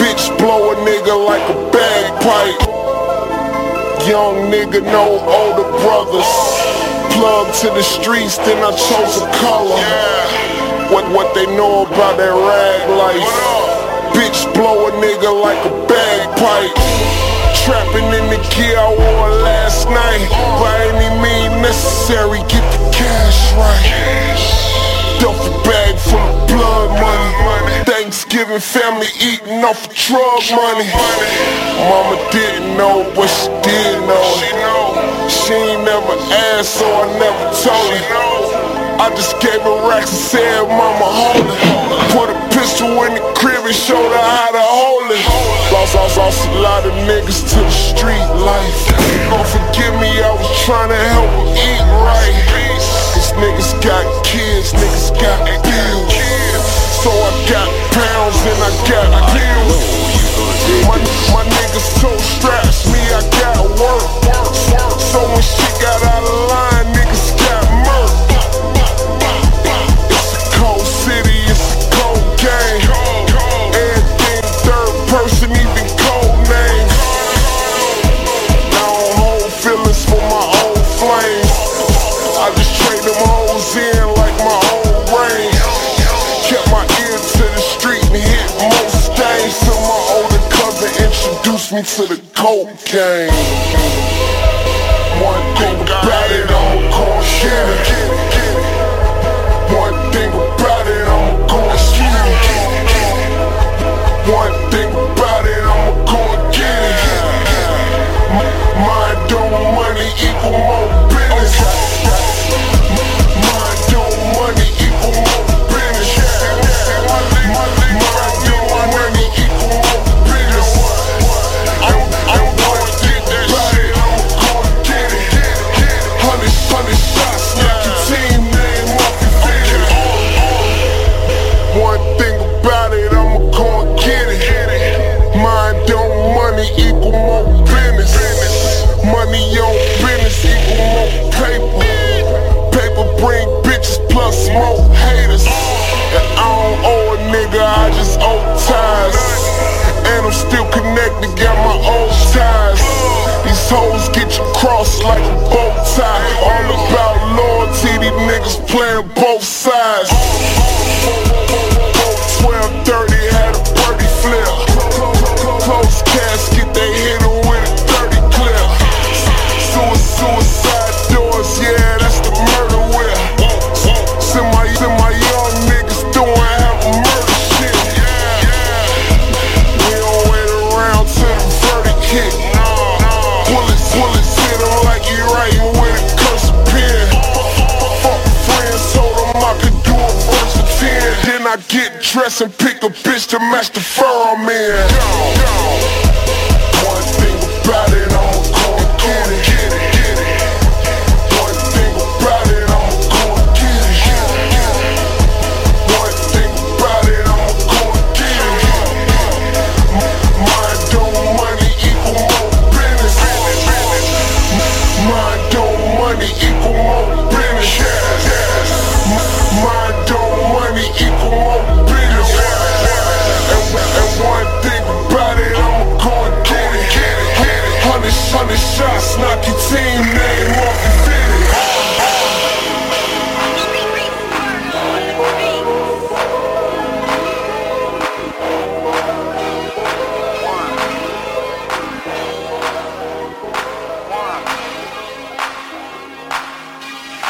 bitch blow a nigga like a bagpipe. Young nigga, no older brothers. Plug to the streets, then I chose a color. What they know about that rag life. Bitch blow a nigga like a bagpipe. Trapping in the gear I wore last night. By any means necessary, get the cash right. Duffel bag full of blood money. Thanksgiving family eating off of drug money. Mama didn't know, but she did know. She ain't never asked, so I never told her. I just gave her racks and said, mama, hold it. Put a pistol in the crib and showed her how to hold it. Lost a lot of niggas to the street life. Don't forgive me, I was trying to help them eat right. Cause niggas got kids, niggas got bills. So I got pounds and I got pills. My niggas so straps, me I got work. So when shit got out of line, niggas got murked. It's a cold city, it's a cold game. Everything third person, even code names. I don't hold feelings for my old flames. I just trade them hoes in like my old range. Kept my ear to the street and hit most things. Till my older cousin introduced me to the cocaine. One thing about it, I'ma go and get it. One thing about it, I'ma go and get it. One thing about it, I'ma go and get it. Mind on money equal more business. Mind on money equal more business. Mind on money equal more business. I'm going to get that shit, I'ma go and get it. 100 shots, knock your team name off your figure. One thing about it, I'ma go and get it. Mind on money equal more business. Money on business equal more paper. Paper bring bitches plus more haters. And I don't owe a nigga, I just owe ties. And I'm still connected, got my old ties. These hoes get you crossed like a bow tie. All about loyalty, these niggas playing both sides. 12:30 had a birdie flip. Close casket, they hit him with a 30 clip. Suicide doors, yeah, that's the murder whip. Send my young niggas doing half a murder shit. We don't wait around till the verdict hit. Bullets hit him like he writing with a cursive pen. Fuck friends, told him I could do a verse for 10. Then I get dressed and pick a bitch to match the fur I'm in. One thing about it, I'ma go and get it. One thing about it, I'ma go and get it. One thing about it, I'ma go and get it. Mind on money equal more business. Mind on money equal more business. Mind on money equal more business. And one thing about it, I'ma go and get it. 100 shots, knock your team name off your